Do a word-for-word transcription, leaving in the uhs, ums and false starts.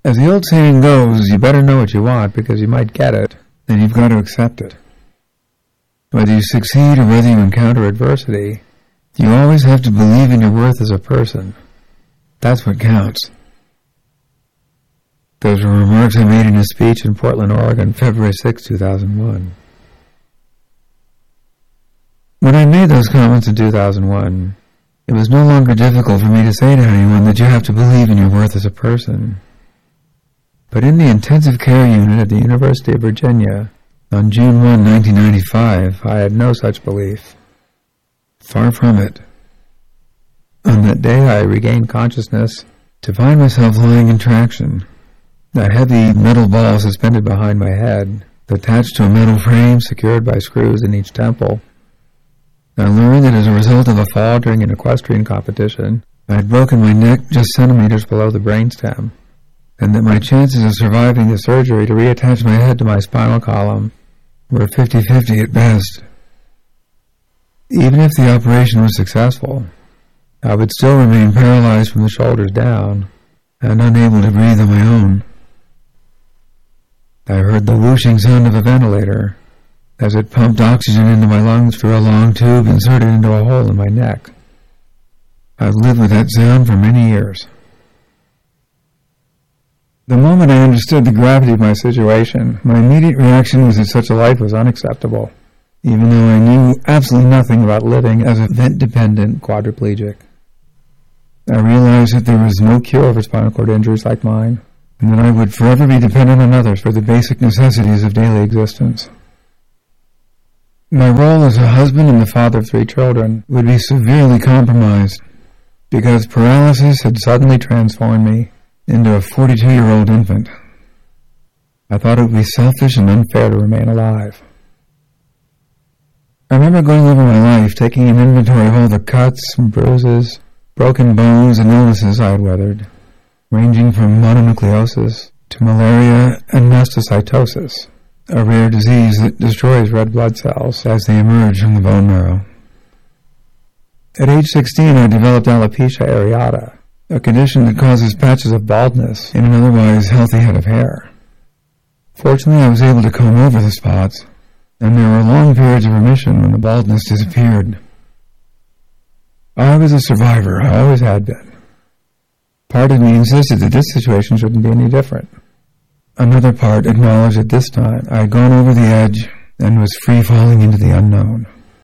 As the old saying goes, you better know what you want because you might get it, and you've got to accept it. Whether you succeed or whether you encounter adversity, you always have to believe in your worth as a person. That's what counts. Those were remarks I made in a speech in Portland, Oregon, February sixth, two thousand one. When I made those comments in two thousand one, it was no longer difficult for me to say to anyone that you have to believe in your worth as a person. But in the intensive care unit at the University of Virginia, on June first, nineteen ninety-five, I had no such belief. Far from it. On that day I regained consciousness to find myself lying in traction, a heavy metal ball suspended behind my head, attached to a metal frame secured by screws in each temple. I learned that as a result of a fall during an equestrian competition, I had broken my neck just centimeters below the brainstem, and that my chances of surviving the surgery to reattach my head to my spinal column were fifty-fifty at best. Even if the operation was successful, I would still remain paralyzed from the shoulders down and unable to breathe on my own. I heard the whooshing sound of a ventilator as it pumped oxygen into my lungs through a long tube inserted into a hole in my neck. I've lived with that sound for many years. The moment I understood the gravity of my situation, my immediate reaction was that such a life was unacceptable, even though I knew absolutely nothing about living as a vent-dependent quadriplegic. I realized that there was no cure for spinal cord injuries like mine, and that I would forever be dependent on others for the basic necessities of daily existence. My role as a husband and the father of three children would be severely compromised because paralysis had suddenly transformed me into a forty-two-year-old infant. I thought it would be selfish and unfair to remain alive. I remember going over my life, taking an inventory of all the cuts and bruises, broken bones and illnesses I had weathered, ranging from mononucleosis to malaria and mastocytosis, a rare disease that destroys red blood cells as they emerge from the bone marrow. At age sixteen, I developed alopecia areata, a condition that causes patches of baldness in an otherwise healthy head of hair. Fortunately, I was able to comb over the spots, and there were long periods of remission when the baldness disappeared. I was a survivor, I always had been. Part of me insisted that this situation shouldn't be any different. Another part acknowledged that this time I had gone over the edge and was free falling into the unknown.